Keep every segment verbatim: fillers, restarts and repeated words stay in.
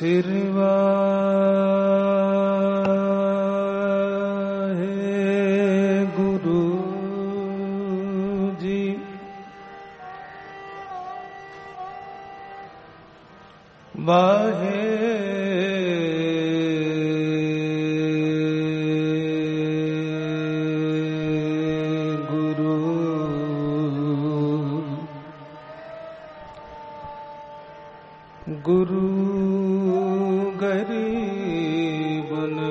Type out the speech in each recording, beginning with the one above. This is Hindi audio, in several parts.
सिरवा है गुरु जी, वाहे गुरु गरीब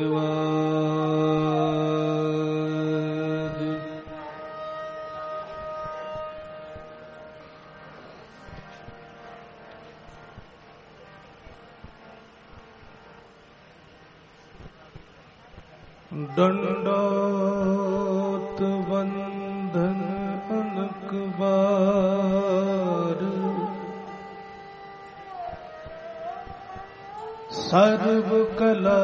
नवाज। दंडोत वंदन अनक बार, सर्व कला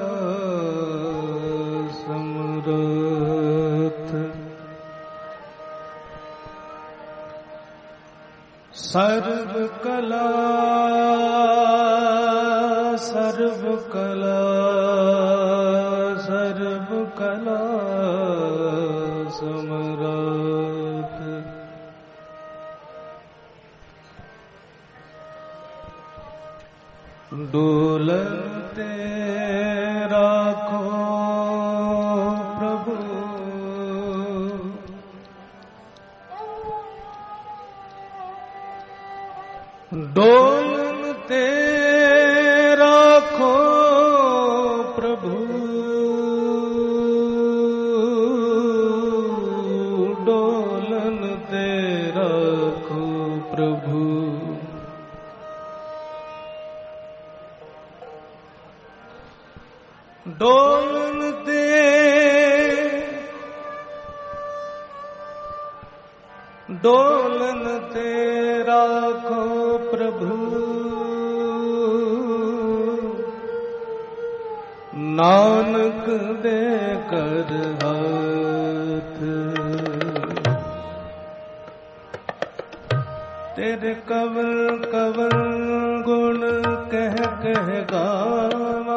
समरथ, सर्व कला सर्व कला सर्व कला समरथ। डोलते राखो प्रभु, डोलते राखो प्रभु, डोलते राखो प्रभु। डोलन दे डोलन दे राखो प्रभु, नानक दे कर हाथ। तेरे कवल कवल गुण कह कह गावा,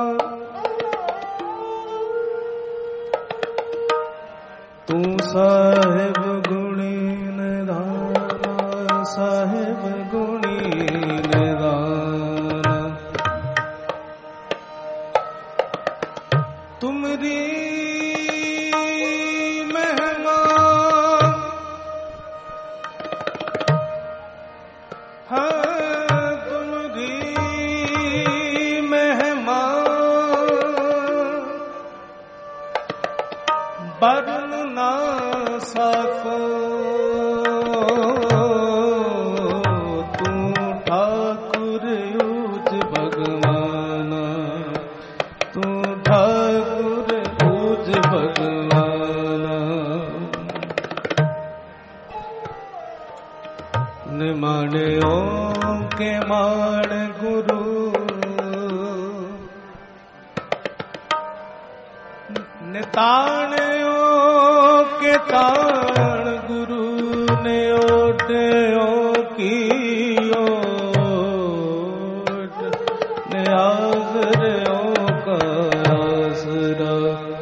तू साहिब गुणी निधाना, साहिब गुणी निधाना। तुमरी महिमा हाँ, तुमरी महिमा बरन ना सको। तू ठाकुर ऊच भगवान, तू ठाकुर ऊच भगवान। निमाणियों के माण गुरु, निताणियों के ताण गुरु, ने ओटों की ओट, ने आसरों का आसरा,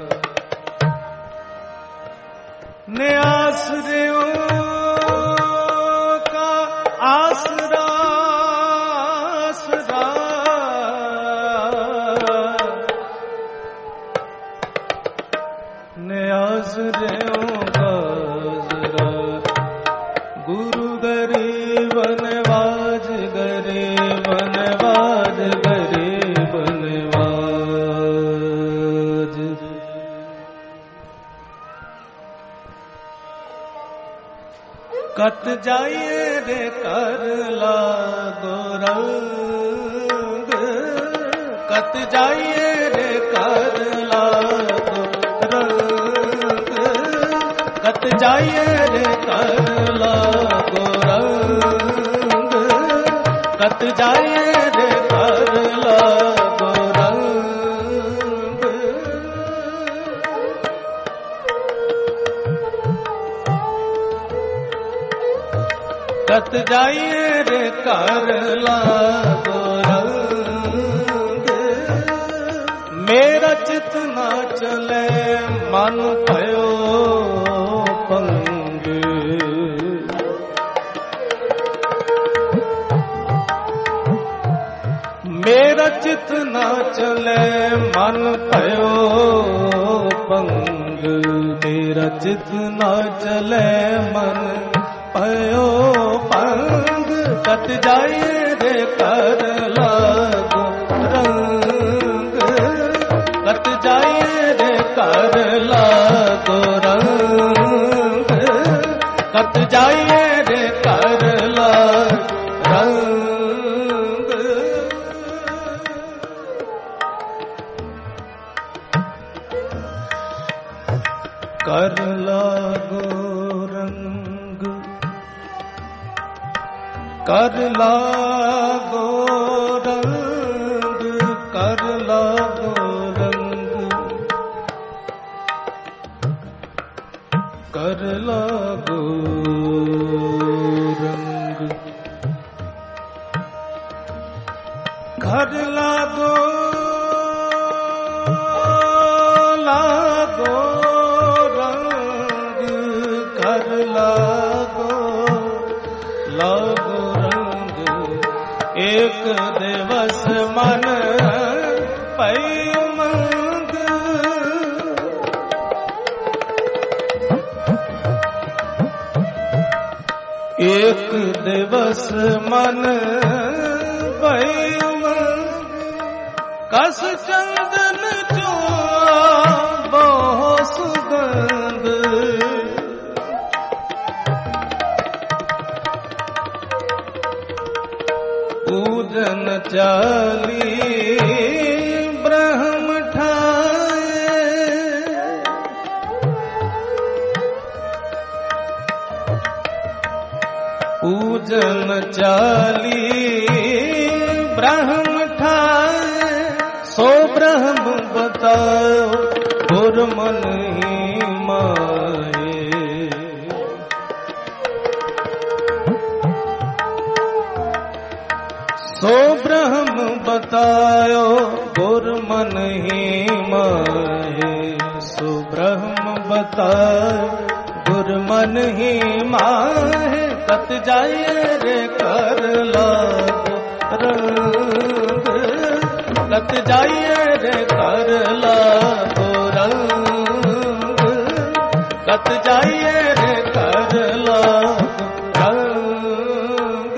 ने आसरों का आसरा आसरा। ने आसरों का आसरा। गुरु गरीब नवाज, गरीब नवाज, गरीब नवाज। कत जाइए रे कर ला दो रंग, कत जाइए रे कर ला दो रंग, कत जाइए रे कर ला दो रंग, कत जाइए रे कर ला दो रंग। कत जाइए रे कर ला दो रंग, मेरा चित ना चले मन भयो पंग। मेरा चित ना चले मन भयो पंग। मेरा चित ना चले मन भयो पंग। कत जाए रे कर लागो रंग। कत जाए रे कर लागो रंग। कत जाए रे कर लागो रंग। कर लागो रंग। कर लागो रंग। कर लागो रंग। कर लागो रंग। घर लागो लागो रंग। घर लागो लागो रंग। एक दिवस मन पई उमंग। एक दिवस मन पई उमंग। कस चंदन चुआ बहु सुगंध। पूजन चाली ब्रह्म ठाए। पूजन चाली ब्रह्म ठाए। सो ब्रह्म बताओ गुर मन ही माए। सो ब्रह्म बतायो गुर मन ही माहे। सो ब्रह्म बतायो गुर मन ही माहे। कत जाए रे कर लागो रंग। कत जाए रे कर लागो रंग। कत जाए रे कर लागो रंग।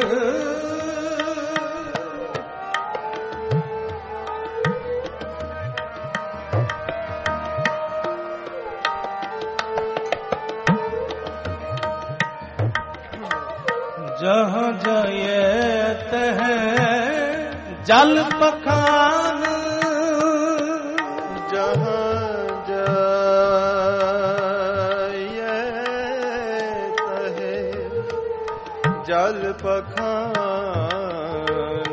जहाँ जाए तह जल पखान। जहाँ जाए तह जल पखान।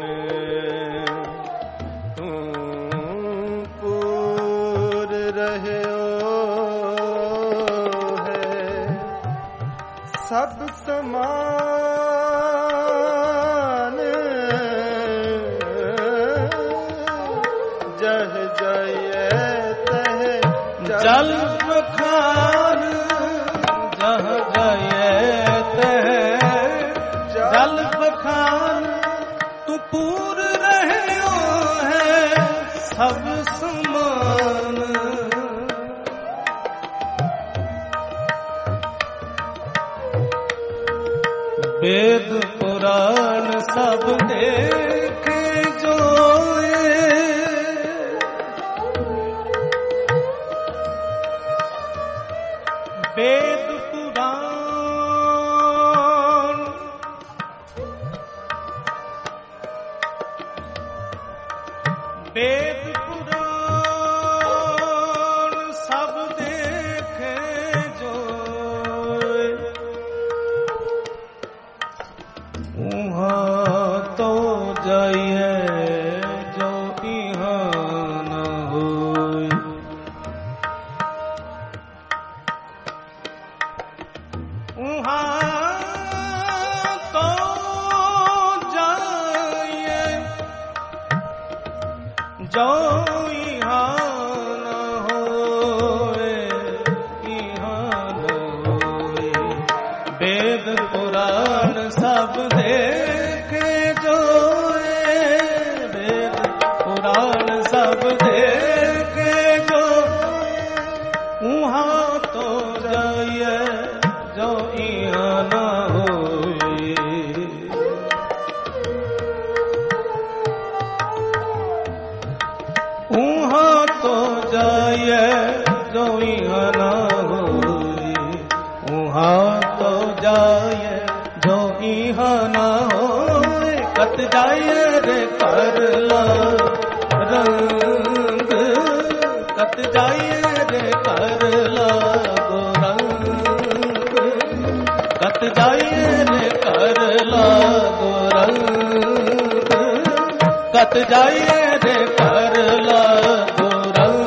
पूर रहे है सब समान। जह जाए तह जल पखान। जह जाए तह जल पखान। तू पूर रहे है सब समान। वेद पुराण सब देखे जोए। वेद पुराण वेद पुराण सब देखे जोए। उहाँ तो जाइए जो इहाँ न होए। उहाँ तो जाइए जो इहाँ देखे जो वेद पुराण सब देखे जो उहाँ तो जाइए जो यहाँ न होए। उहाँ तो जाइए जो यहाँ न होए। उहाँ तो जाइए जो यहाँ न होए। कत जाइए रे करला रंग, कत जाइए रे करला गोरंग, कत जाइए रे करला गोरंग, कत जाइए रे करला गोरंग।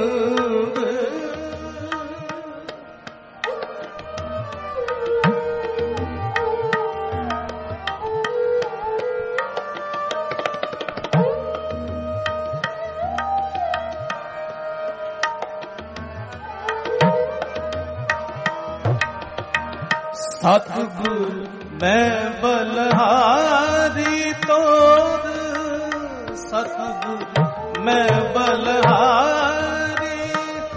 सतगुर मैं बलहारी तोर, सतगुर मैं बलहारी,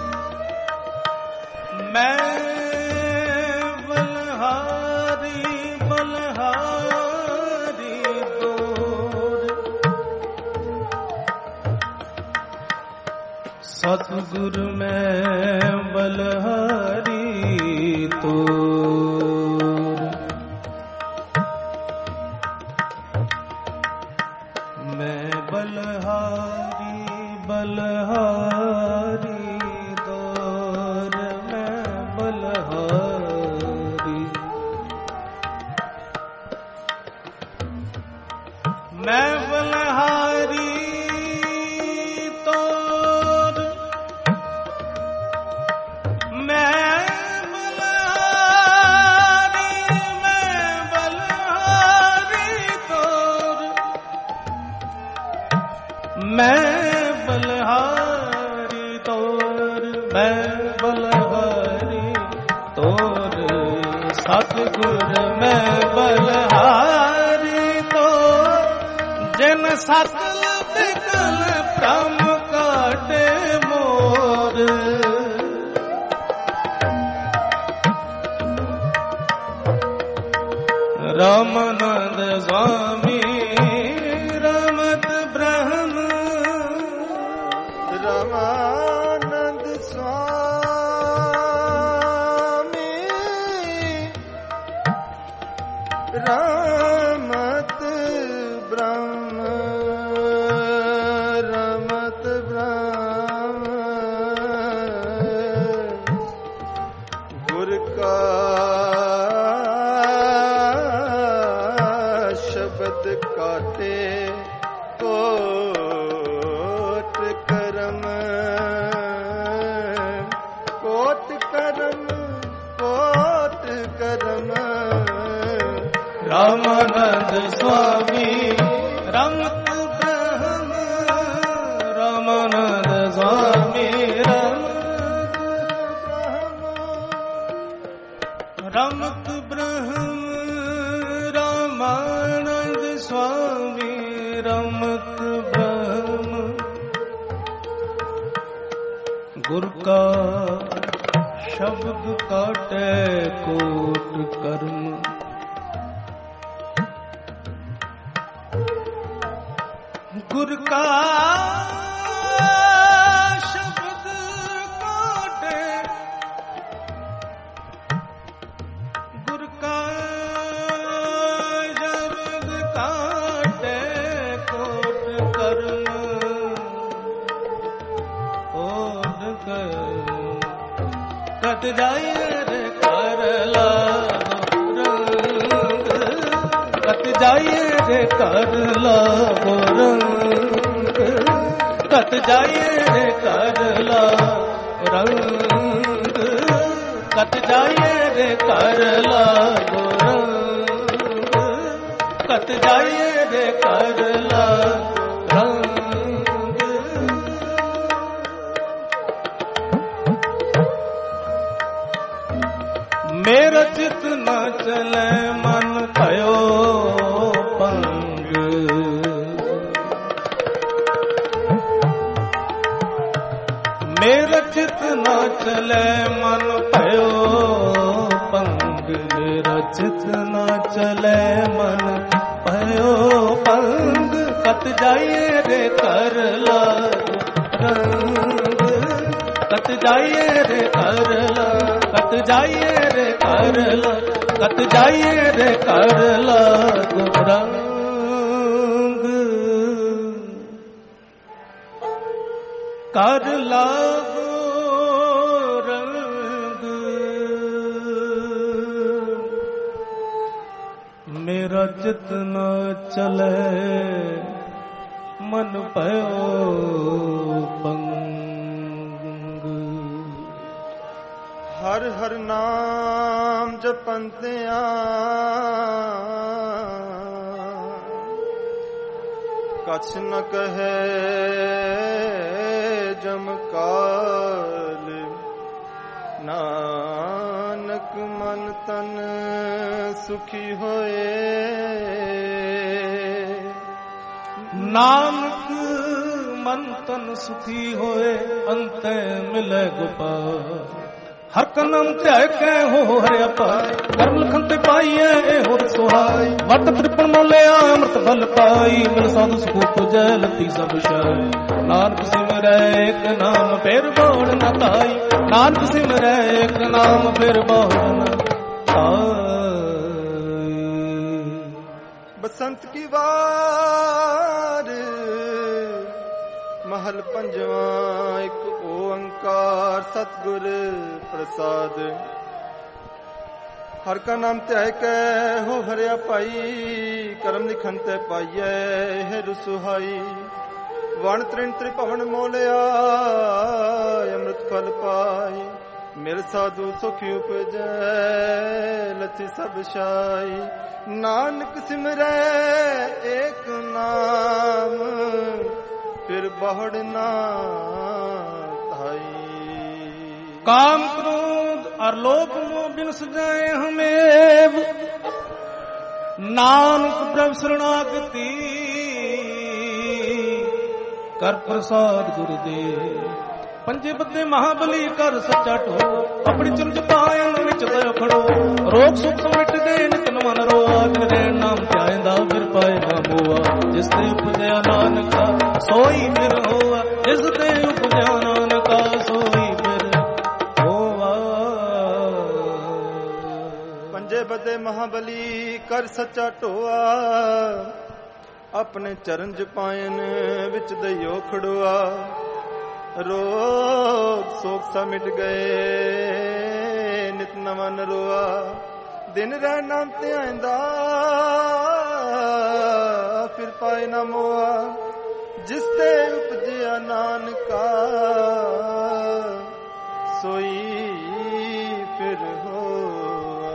मैं बलहारी बलहारी तोर। सतगुर मैं बलहारी तोर। मैं बलहारी बलहारी दौर, मैं बलहारी, मैं बलहारी तौर, मैं बलहारी, मैं बलहारी तौर, मैं बलहारी तोर, मैं बलहारी तोर। सतगुर मैं बलहारी तोर, जिन सकल विकल भ्रम काटे मोर। रामानंद स्वामी रमत ब्रह्म, रामानंद स्वामी रमत ब्रह्म, रमत ब्रह्म। गुर का शब्द काटे कोट करम, कोट करम, कोट करम। रामानंद स्वामी रमत ब्रह्म, रामानंद स्वामी रमत ब्रह्म, रमत ब्रह्म। रामानंद स्वामी रमत ब्रह्म। गुर का शब्द काटे कोट कर्म, गुर का शब्द काटे, गुर का शब्द काटे कोट कर्म, कोट कर्म। कत जाइए रे करला रंग, कत जाइए रे करला रंग, कत जाइए रे करला रंग, कत जाइए रे करला रंग, कत जाइए रे करला रंग। मेरा चित न चले मन भयो ਚਲੇ ਮਨ ਭਇਓ ਪੰਗ, ਮੇਰਾ ਚਿਤ ਨਾ ਚਲੇ ਮਨ ਭਇਓ ਪੰਗ, ਕਤ ਜਾਈਏ ਰੇ ਕਰ ਲਾਗ ਰੰਗ, ਕਤ ਜਾਈਏ ਰੇ ਕਰ ਲਾਗ, ਕਤ ਜਾਈਏ ਰੇ ਕਰ ਲਾਗ, ਕਤ ਜਾਈਏ ਰੇ ਕਰ ਲਾਗ ਰੰਗ। ਕਰ ਲਾਗੋ ਰੰਗ, ਮੇਰਾ ਚਿਤ ਨਾ ਚਲੇ ਮਨ ਭਇਓ ਪੰਗ। ਹਰ ਹਰ ਨਾਮ ਜਪੰਤਿਆਂ ਕਛ ਨ ਕਹੈ ਜਮ ਕਾਲ, ਨਾਨਕ ਮਨ ਤਨ ਸੁਖੀ ਹੋਏ। ਨਾਨਕ ਮਨ ਤਨ ਸੁਖੀ ਹੋਏ, ਅੰਤੈ ਮਿਲੈ ਗੋਪਾਲ। ਹਰ ਕਾ ਨਾਮ ਧਿਆਇ ਕੈ ਹੋ ਹਰਿਆ ਪਾਇ, ਕਰਮ ਲਖਨ ਤੇ ਪਾਈਐ ਇਹ ਹੋਰ ਸੁਹਾਈ। ਵਟ ਤ੍ਰਿਪਨ ਮੋਲਿਆ ਅੰਮ੍ਰਿਤ ਫਲ ਪਾਈ, ਮਿਲ ਸਾਧੂ ਸੁਖ ਪੁਜੈ ਲੱਤੀ ਸਭ ਸ਼ਾਈ। ਨਾਨਕ ਸਿਮਰੈ ਏਕ ਨਾਮ ਫਿਰ ਬੋੜ ਨ ਤਾਈ, ਨਾਨਕ ਸਿਮਰੈ ਏਕ ਨਾਮ ਫਿਰ ਬੋੜ ਨ ਤਾਈ। ਬਸੰਤ ਕੀ ਵਾਰ ਮਹਲ ਪੰਜਵਾਂ, ਇੱਕ ਓੰਕਾਰ ਸਤਿਗੁਰ ਪ੍ਰਸਾਦ। ਹਰ ਕਾ ਨਾਮ ਧਿਆਇ ਕੈ ਹੋ ਹਰਿਆ ਭਾਈ, ਕਰਮ ਲਿਖਨ ਤੇ ਪਾਈਐ ਇਹ ਰਸੁਹਾਈ। ਵਣ ਤ੍ਰਿਣ ਤ੍ਰਿਭਵਨ ਮੋਲਿਆ ਅੰਮ੍ਰਿਤ ਫਲ ਪਾਈ, ਮਿਲ ਸਾਧੂ ਸੁਖ ਉਪਜੈ ਲਥੀ ਸਭ ਸ਼ਾਈ। ਨਾਨਕ ਸਿਮਰੈ ਏਕ ਨਾਮ ਫਿਰ ਬਹੁੜ ਨਾ ਧਾਈ। काम क्रोध और लोभ मोह बिन सजाए हमें, नानक प्रभ शरणागति कर प्रसाद गुरुदेव। पंजे बदे महाबली कर सच्चा ढो, अपनी चुरज पायन विच दयो खड़ो। रोग सुख मिट गए नित मन रोआ, दिन रैन नाम ध्याएंदा फिर पाए ना मोआ। जिस ते उपजया नानका सोई फिर होआ, जिस ते उपजया नानका सोई फिर होआ। पंजे बदे महाबली कर सच्चा ढोआ, अपने चरण च पायन विच दयो खड़ोआ। रोग सोग सा मिट गए नित नवा नरोआ। दिन रह नाम ते आंदा फिर पाए ना मोआ। जिस ते उपजया नानका सोई फिर होआ।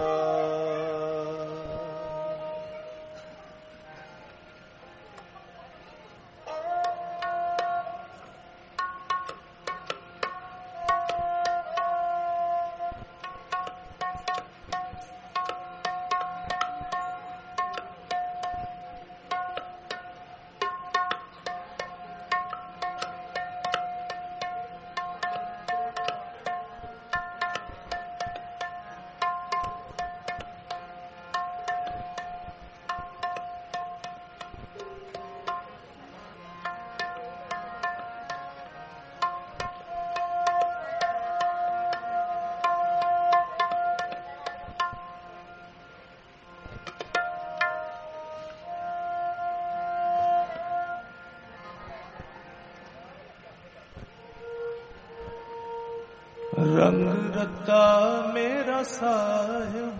रंग रता मेरा साहिब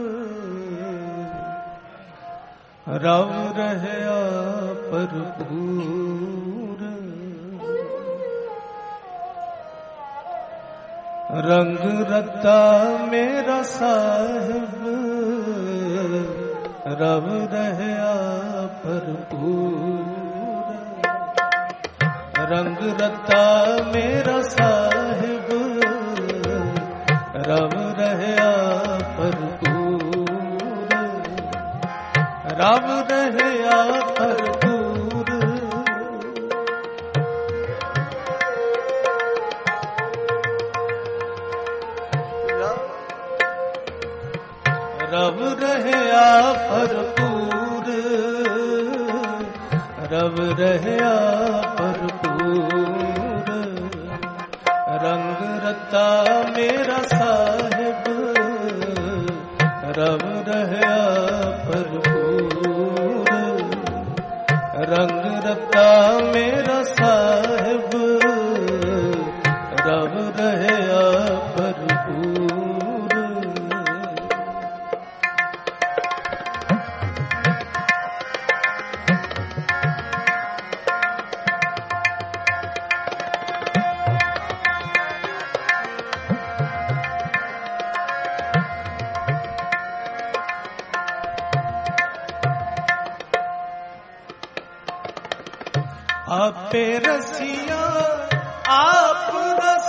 रव रहया भरपूर। रंग रता मेरा साहिब रव रहया भरपूर। रंग रता मेरा साहिब रव रहया भरपूर। रव रहया भरपूर। रहया भरपूर, रब रहया भरपूर, रंग रता मेरा साहिब, रब रहया भरपूर, रंग रता मेरा साहिब, रब रहया भरपूर। आपे रसिया आप रस,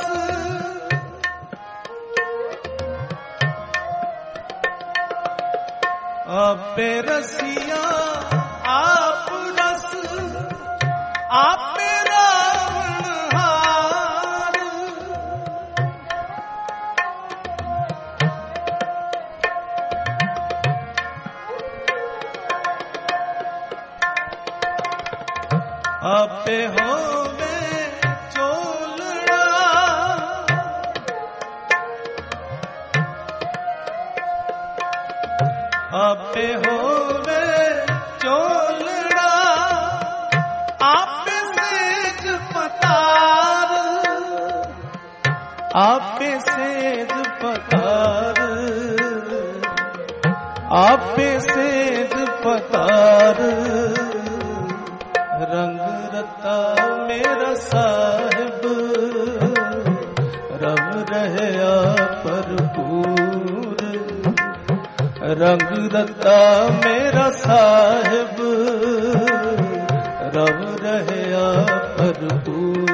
आपे रसिया आप रस, आपे रावण हार, आपे होवे चोलड़ा, आपे होवे चोलड़ा, आपे सेज पतार, आपे सेज पतार, आपे सेज पतार, रंग रता मेरा साहिब, रब रहया भरपूर, रंग रता मेरा साहिब, रब रहया भरपूर।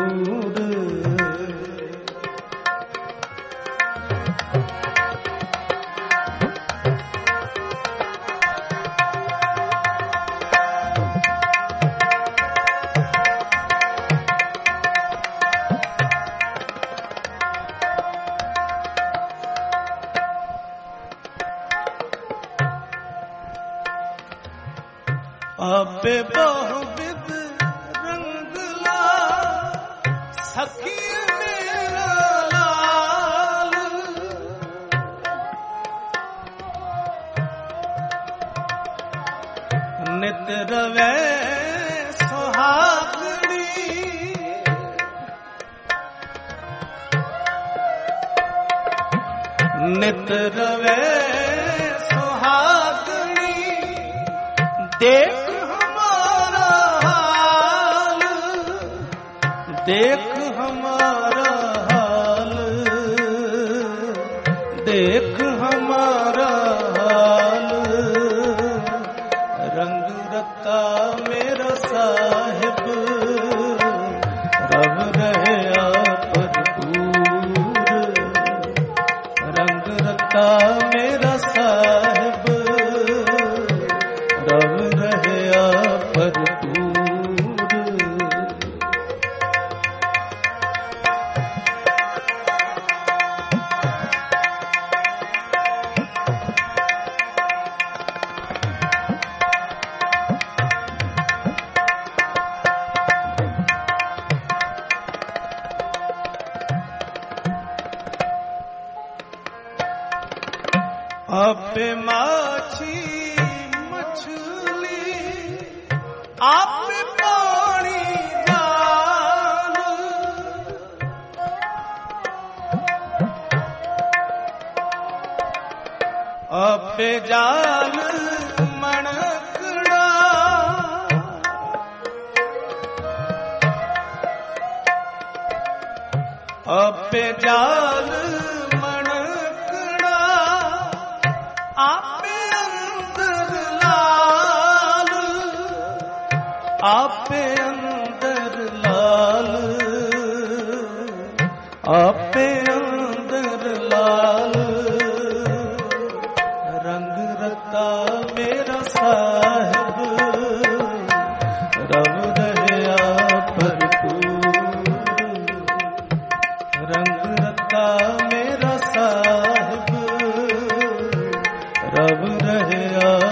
आपे बहुविध रंगला, सखी मेरा लाल, नित रवै सुहागणी, नित रवै सुहागणी, देख देख हमारा हाल, देख हमारा हाल, रंग रता मेरा साहिब, रब रहया भरपूर, रंग रता मेरा साहिब, रब रहया भरपूर। आपे माछी मछली, आपे पानी जाल, आपे जाल मणकड़ा, आपे जाल मणकड़ा, आपे अंदर लाल, आपे अंदर लाल, आपे अंदर लाल, रंग रता मेरा साहिब, रब रहया भरपूर, रंग रता मेरा साहिब, रब रहया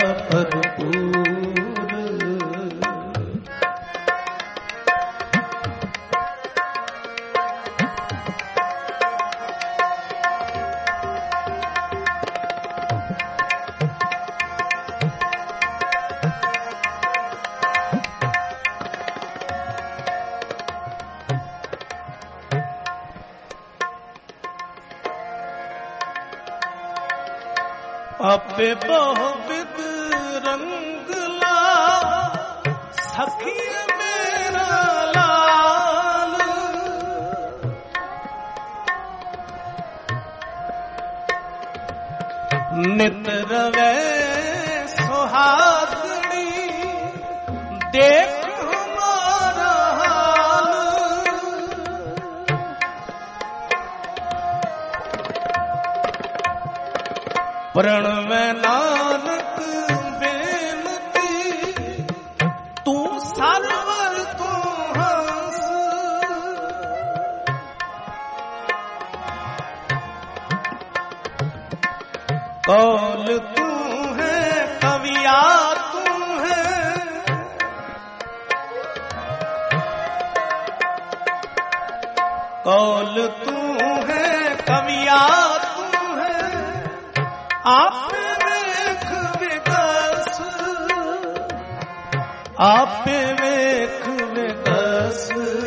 आपे बहुविध रंगला सखी मेरा लाल, नित रवे सुहागणी देख हमारा हाल। प्रण में नानक बेनती तू सरवर तू हंस, कौल तू है कविया तू है, कौल तू है कविया तू है, आप वेख विकस, आप वेख विकस,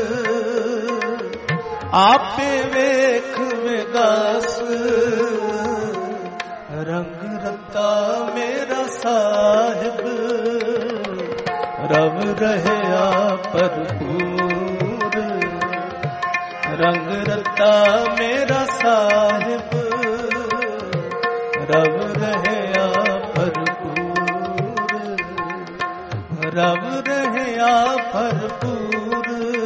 आप वेख विकस। रंग रता मेरा साहिब रव रहया भरपूर, रंग रता मेरा साहिब रव रहया भरपूर, रव रहया भरपूर,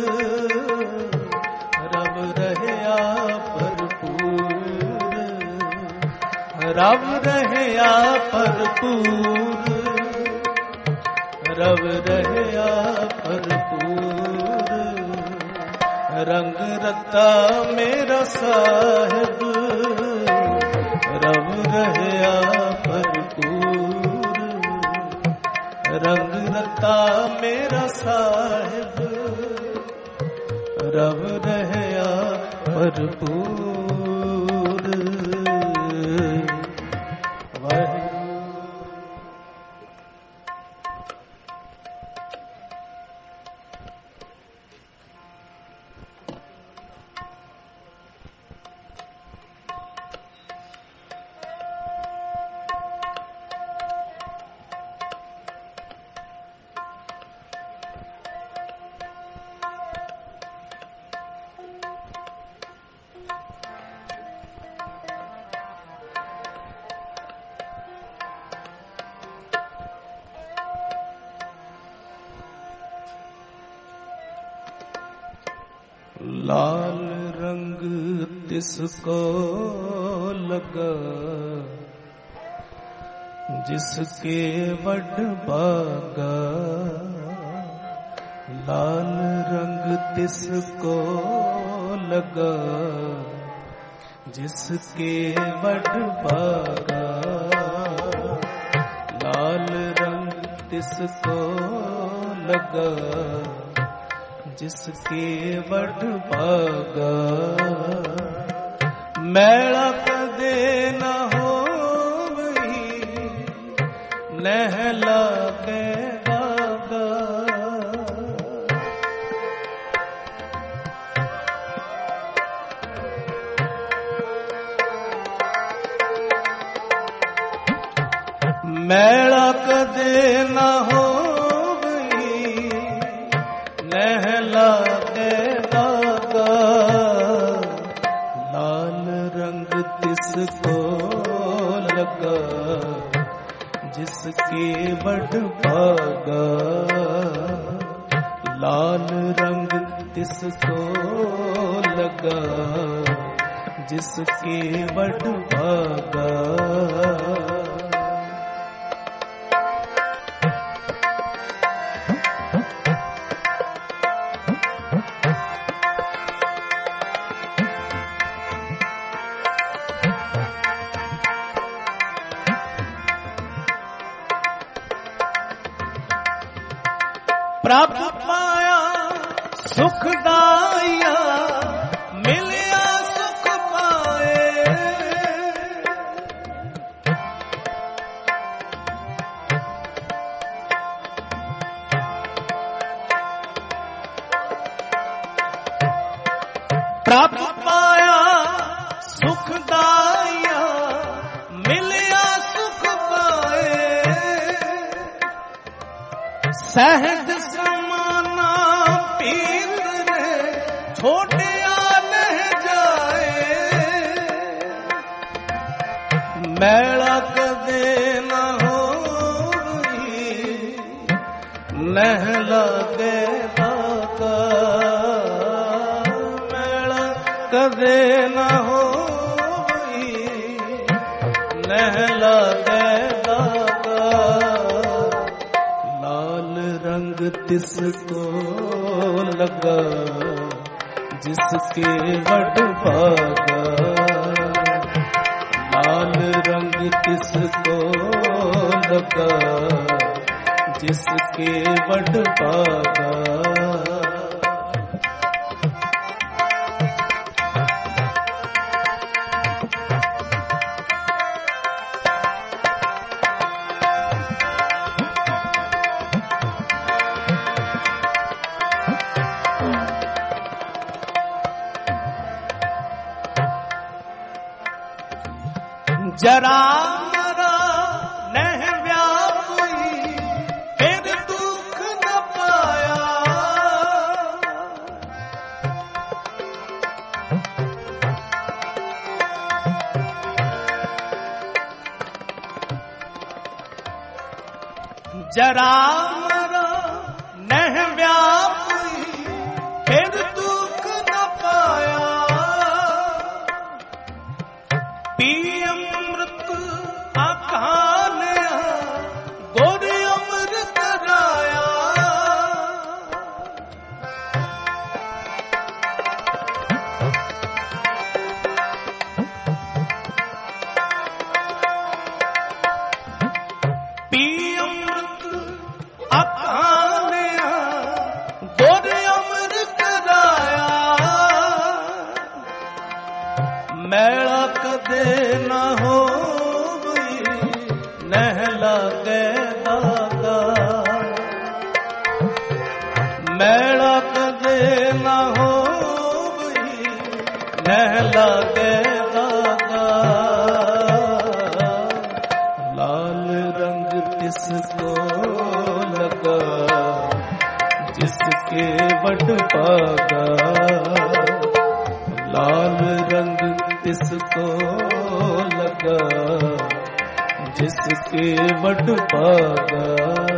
रव रहया भरपूर, रव रहया भरपूर, रव रहया भरपूर। रंग रता मेरा साहिब रव रहया भरपूर, रंग रता मेरा साहिब रव रहया भरपूर। लाल रंग तिसको लगा जिसके वड भागा, लाल रंग तिसको लगा जिसके वड भागा, लाल रंग तिसको लगा जिसके वड भागा। मैला कदे न हो वही नहला के गागा, मैला कदे न हो नहला के दागा, लाल रंग तिसको लगा जिसके वड भागा, लाल रंग तिसको लगा जिसके वड भागा। प्राप्त पाया सुखदाया मिलिया सुख पाए, प्राप्त पाया सुखदाया मिलिया सुख सहज समाना पीर रे छोटिया लह जाए, मैला कदे न हो नहला दे दाता, मैला कदे न हो नहला दे दाता। लाल रंग तिसको लगा जिसके वड भागा, लाल रंग तिसको लगा जिसके वड भागा। जरा मरा नह व्यापी फिर दुख न पाया, जरा मरा नह व्यापी फिर दुख न पाया, पी अमृत आखान गोरी अमृत राया, पी अमृत आखान गोरी अमृत राया, मैला कदे न हो नहला दे दाता, मैला कदे न हो नहला दे दाता। लाल रंग तिसको लगा जिसके वड भागा, लाल रंग तिसको लगा जिसके वड भागा।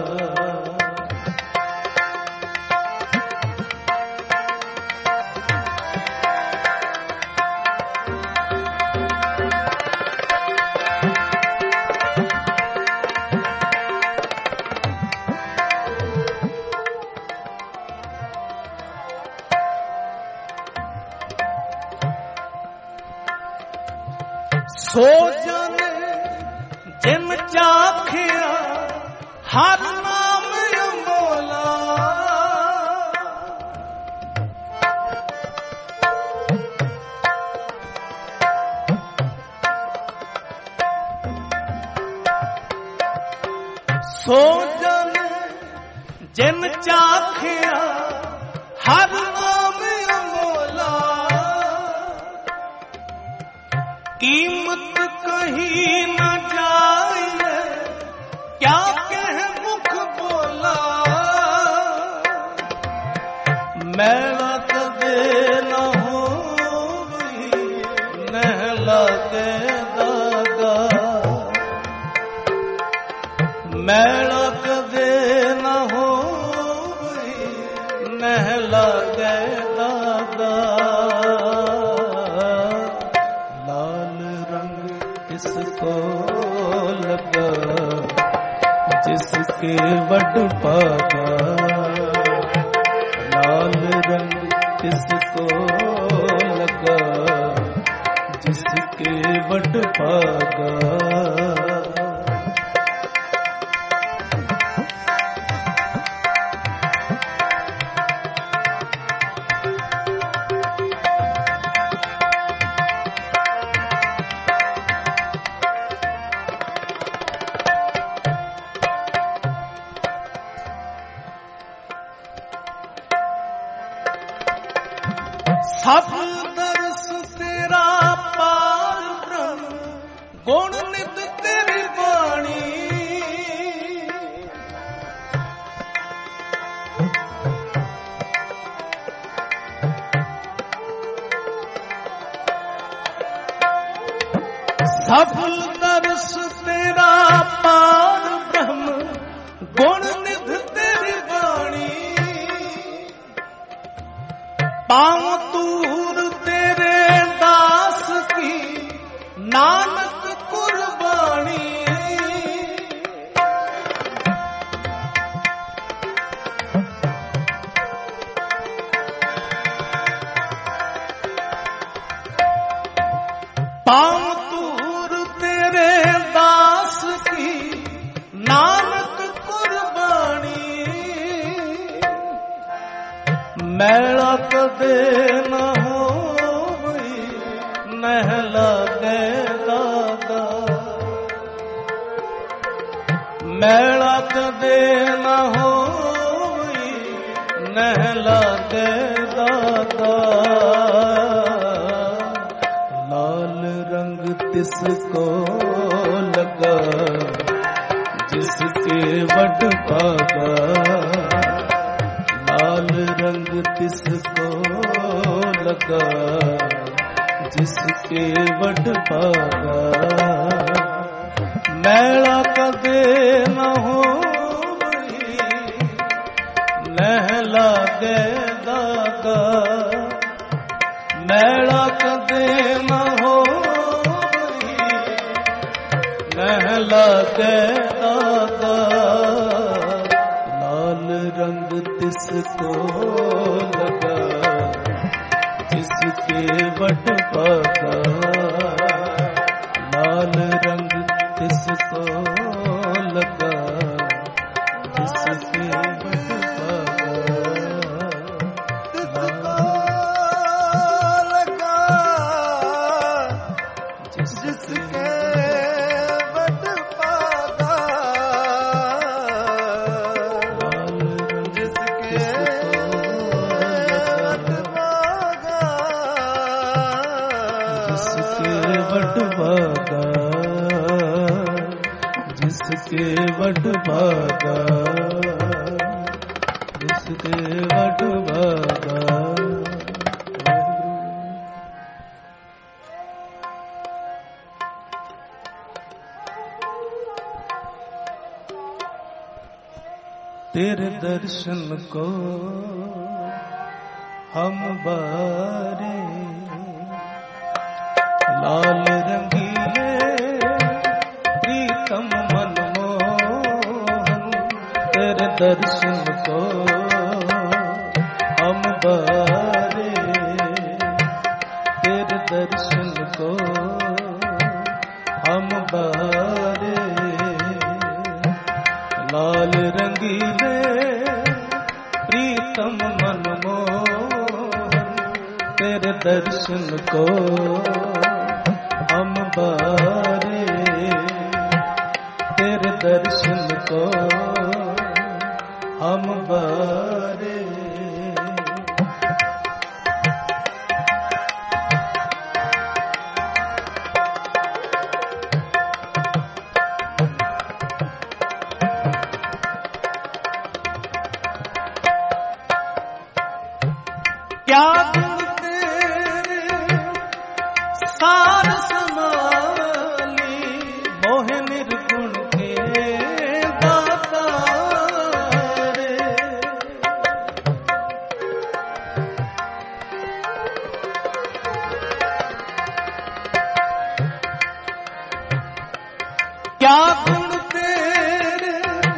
सो जाने जिन चाखिया हर नाम अमोला, सो जाने जिन चाखिया हर नाम अमोला, कीमत कहीं न जाए क्या कह मुख बोला, मैला कदे न हो नहला दे दादा, मैला कदे न हो नहला दे दादा। जिसको लगा जिसके वड भागा, लाल रंग जिसको लगा जिसके वड भागा। सब दरस तेरा पार ब्रह्म गुण नित तेरी वाणी, पाँव तूर तेरे दास की नानक कुर्बानी, पाँव तूर तेरे दास की नानक कुर्बानी, मैला कदे न होई नहला दे दादा, मैला कदे न होई नहला दे दादा, लाल रंग तिसको लगा जिसके वड भागा, लाल रंग तिसको लगा जिसके वड भागा, मैला कदे न होई नहला दे दादा, मैला कदे न होई नहला दे दादा, लाल रंग तिसको लगा जिसके वड भागा, लाल रंग तिसको लगा जिसके वड भागा, जिसके वड भागा, जिसके वड भागा, जिसके वड भागा, जिसके वड भागा, जिसके वड भागा। तेरे दर्शन को हम बारे लाल रंगीले प्रीतम मनमोहन, तेरे दर्शन को हम बारे, तेरे दर्शन को हम बारे, लाल रंगीले प्रीतम मनमोहन, तेरे दर्शन को हम बारे, तेरे दर्शन को हम बारे। क्या गुण तेरे सार समाली, मोहे निर्गुण के दाता रे, क्या गुण तेरे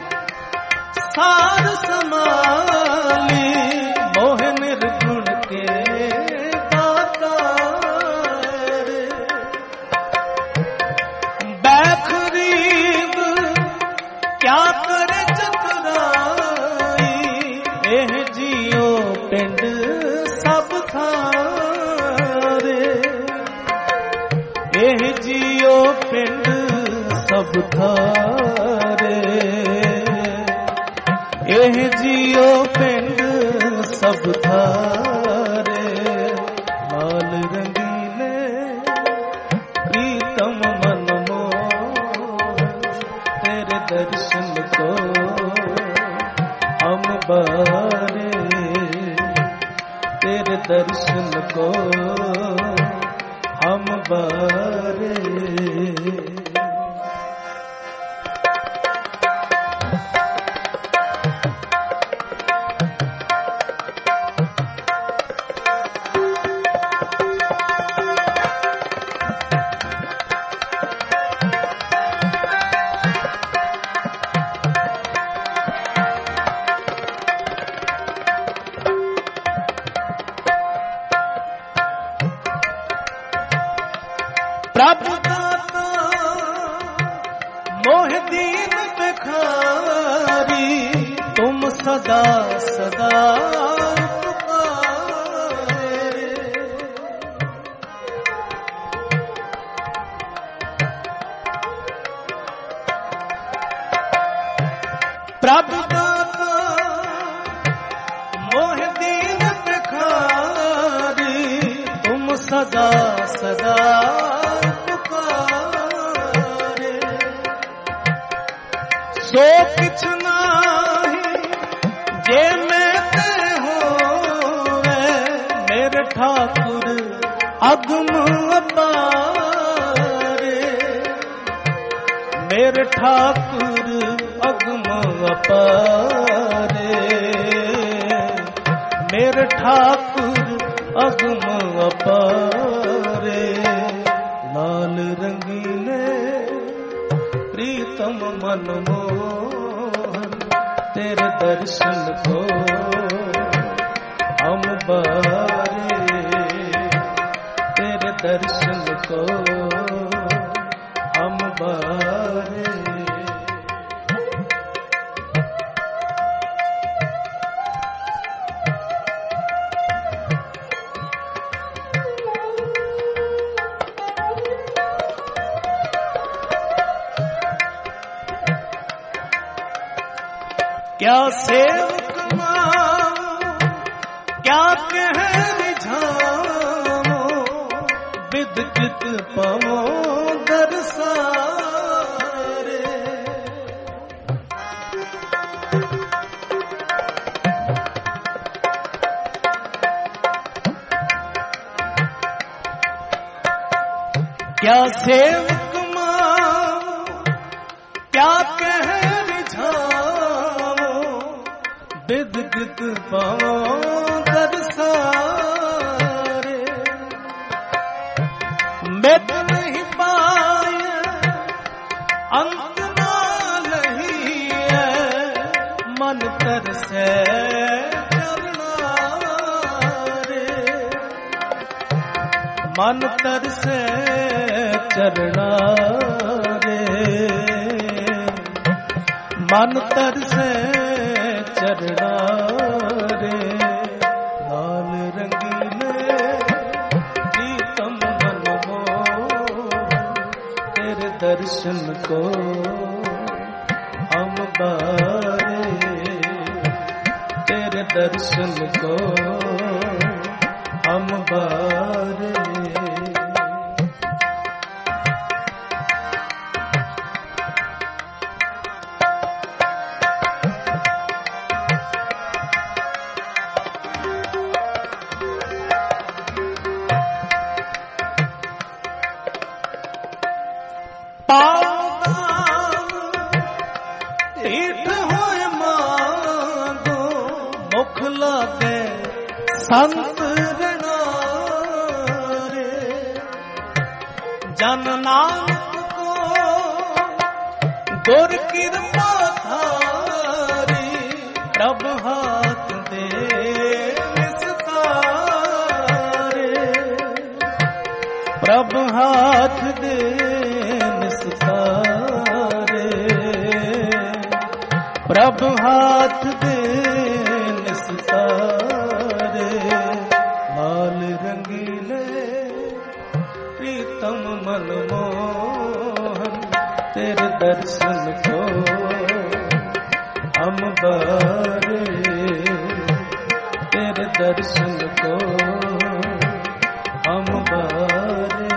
सार समाली, मोहे निर्गुण के दाता रे, बैखरीब क्या करे चतुराई, एह जियो पिंड सब थारे, एह जियो पिंड सब थारे, एह जियो पिंड सब थारे, लाल रंगीले प्रीतम मनमोहन, तेरे दर्शन को हम बारे, तेरे दर्शन को हम बारे। सदा सदा प्रभु दाता मोह दीन भिखारी तुम सदा सदा पुकारे सो किछ नाही जे मैं ते होवे मेरे ठाकुर अगम अपारे मेरे ठाकुर अगम अपारे मेरे ठाकुर अगम अपारे लाल रंगीले प्रीतम मनमोहन तेरे दर्शन को हम बारे तेरे दर्शन को हम बारे क्या सेवक माओ क्या कह रिझाओ विदकित पाओ दरसारे क्या सेवक माओ क्या कह विदगित पाओ दरसारे मिट नहीं पाए अंत ना नहीं है मन तरसे चरणारे मन तरसे चरणारे मन तरसे चरना रे लाल रंगीले प्रीतम मनमोहन तेरे दर्शन को हम बारे तेरे दर्शन को हम बारे संत रणारे जन नानक को गुर कृपा थारी प्रभ हाथ दे निस्तारे प्रभ हाथ दे निस्तारे प्रभ हाथ दे निस्तारे लाल रंगीले प्रीतम मनमोहन तेरे दर्शन को हम बारे तेरे दर्शन को हम बारे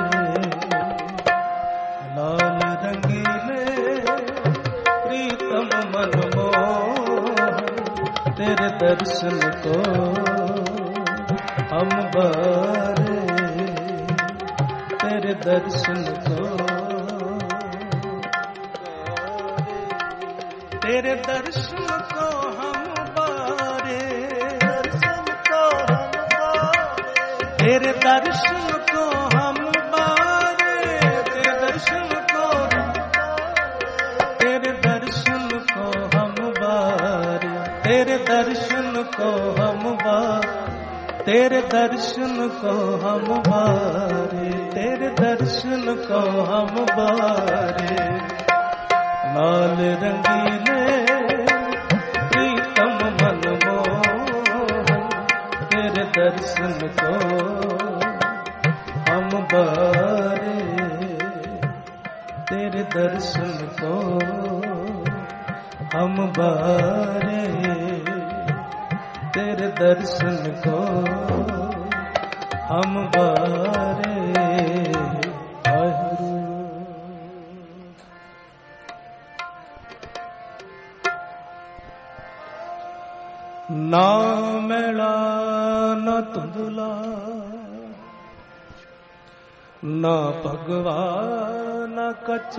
लाल रंगीले प्रीतम मनमोहन तेरे दर्शन को हम बारे तेरे दर्शन को तेरे दर्शन को हम बारे दर्शन को हम बारे तेरे दर्शन को हम बारे तेरे दर्शन को तेरे दर्शन को हम बारे तेरे दर्शन को हम बारे तेरे दर्शन को हम बारे तेरे दर्शन को हम बारे लाल रंगीले प्रीतम दर्शन को हम बारे, तेरे दर्शन को हम बारे, तेरे दर्शन को हम बारे। वाहिगुरू। ना मैला ना धुंधला, ना भगवा ना कच,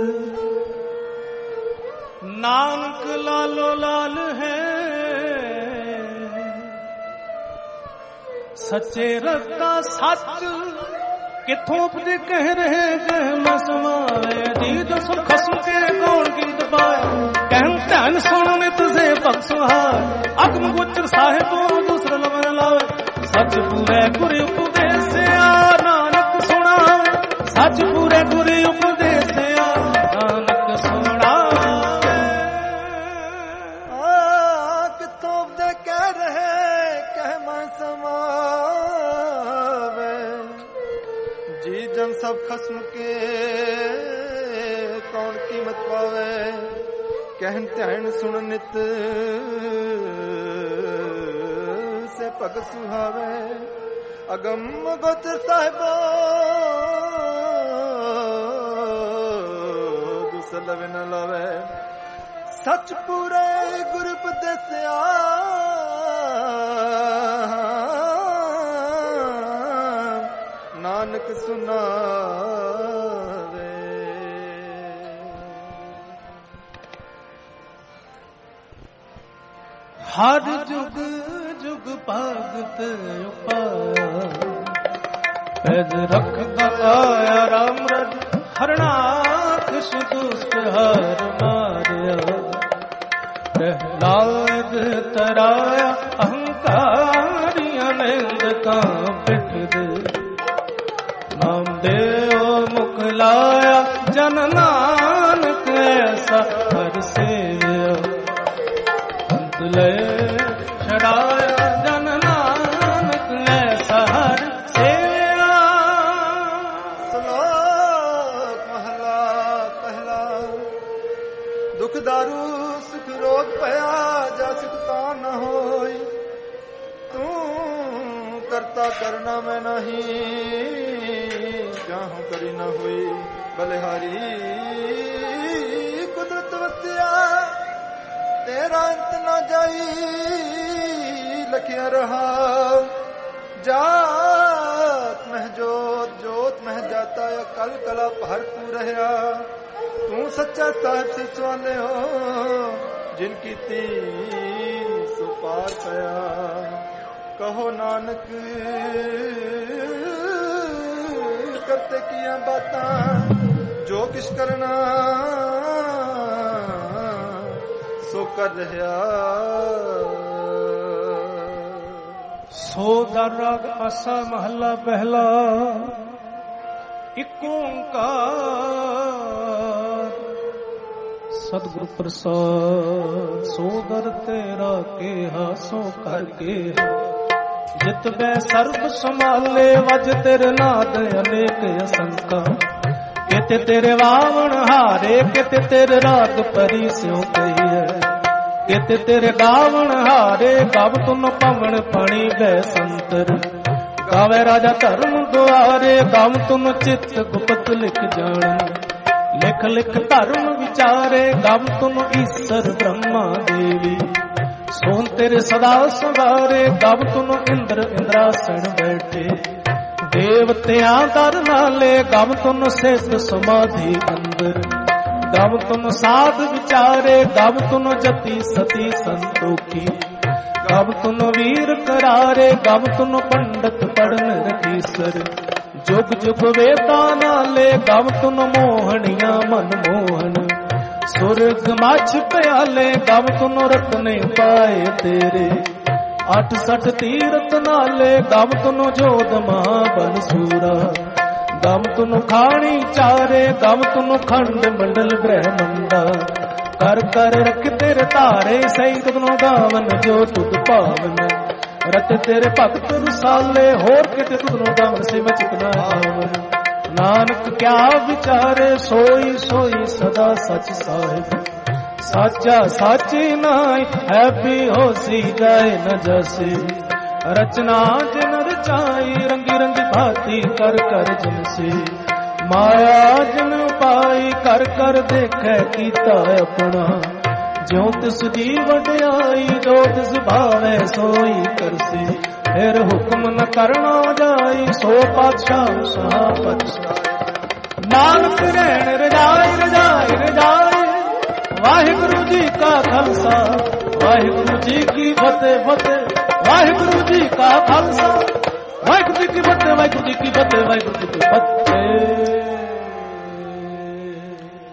नानक लालो लाल है, सच्चे रस्ता सच किथों उपदे कह रहे गह मसमाए। जी दसो खसम के कौन गिनत पाए, कहन ध्यान सुन नित से भग सुहाए। अगम गोचर साहिब दूसरा लमन लावे, सच पूरे गुरु उपदेश नानक सुना, सच पूरे गुरु उपदेश नानक सुना। किथों उपदे कह रहे कह मसमावे। जी जन सब खस्म के कौन कीमत पावे, कहन ध्यान सुन नित से पग सुहावे। अगम गोचर साहिबो दूसर लवे न लावे, सच पूरे गुरु उपदेसिया नानक सुनावे। हर जुग जुग भगत पैद रखदा आया राम रज, हरनाथ सुदुष्ट हर मारिया। प्रहलाद तराया अहंकारिया नंद का पिठ दे, नाम देव मुख लाया जन नानक ऐसा हर सेव्या। अंत ले छड़ाया जन नानक ऐसा हर सेव्या। श्लोक महला पहला। दुख दारू सुख रोग पया, जा सुखता न होई। तू करता करना मैं नहीं, जाहूं करी न हुई। बलिहारी कुदरत वसिया, तेरा अंत न जाई लखिया रहा। जात मह जोत जोत मह जाता, या कल कला भरपूर रहा। तू सच्चा साहिब से सुआले हो, जिनकी ती सो पार पया। कहो नानक करते किया बातां, जो किश करना सो कर रहा। सो दर राग आसा महला पहला। एक ओंकार सतगुरु प्रसाद, सो दर तेरा केहा सो करके। जित बै सर्ब संभाले वज तेरे नाद अनेक असंका। किते तेरे वावण हारे, किते तेरे राग परी स्यों कही है। किते तेरे गावण हारे, गाव तुन पवन पानी बै संतर। गावे राजा धर्म द्वारे, गाव तुन चित्त गुप्त लिख जान। लिख लिख धर्म विचारे, गाव तुन ईश्वर ब्रह्मा देवी। सोन तेरे सदा सवारे, गाव तुन इंद्र इंद्रासन बैठे। देवतियां दर नाले, गाव तुन सिद्ध समाधि अंदर। गाव तुन साध विचारे, गाव तुन जति सती संतोखी। गाव तुन वीर करारे, गाव तुन पंडित पढ़न रखीसर। जुग जुग वेदा नाले, गाव तुन मोहनिया मन मोहन। सुरग माछ प्याले, गाव तुन रत्ने पाए तेरे। अठ सठ तीरथ नाले, गाव तुन जोध महाबल सूरा। गाव तुन खाणी चारे, गाव तुन खंड मंडल ब्रह्मंडा। कर कर रख तेरे तारे, सही तुनो गावन जो तुद पावन। ਰਤੇ ਤੇਰੇ ਭਗਤ ਰਸਾਲੇ ਹੋਰ ਕਿਤੇ ਤੁਧਨੋਂ ਦਾਮਨ ਸੇ ਮੈਂ ਚਿਤਨਾ ਆਵਨ ਨਾਨਕ ਕਿਆ ਵਿਚਾਰੇ ਸੋਈ ਸੋਈ ਸਦਾ ਸਚ ਸਾਹਿਬ ਸਾਚਾ ਸਾਚੀ ਨਾਈ ਹੈ ਵੀ ਹੋਸੀ ਜਾਏ ਨ ਜਸੇ ਰਚਨਾ ਜਿਨ ਰਚਾਈ ਰੰਗੀ ਰੰਗੀ ਭਾਤੀ ਕਰ ਕਰ ਜਨਸੇ ਮਾਇਆ ਜਿਨ ਪਾਈ ਕਰ ਕਰ ਦੇਖੈ ਕੀਤਾ ਆਪਣਾ ਜਿਉ ਤਿਸ ਦੀ ਵਡਿਆਈ ਜੋ ਤਿਸ ਭਾਵੈ ਸੋਈ ਕਰਸੀ ਫਿਰ ਹੁਕਮ ਨ ਕਰਨਾ ਜਾਈ ਸੋ ਪਾਤਸ਼ਾਹ ਸਾਹ ਪਾਤਸ਼ਾਹ ਨਾਨਕ ਰਹਿਣ ਰਜਾਈ ਰਜਾਈ ਰਜਾਈ ਵਾਹਿਗੁਰੂ ਜੀ ਕਾ ਖਾਲਸਾ ਵਾਹਿਗੁਰੂ ਜੀ ਕੀ ਫਤਿਹ ਫਤਿਹ ਵਾਹਿਗੁਰੂ ਜੀ ਕਾ ਖਾਲਸਾ ਵਾਹਿਗੁਰੂ ਜੀ ਕੀ ਫਤਿਹ ਵਾਹਿਗੁਰੂ ਜੀ ਕੀ ਫਤਿਹ ਵਾਹਿਗੁਰੂ ਜੀ ਕੀ ਫਤਿਹ।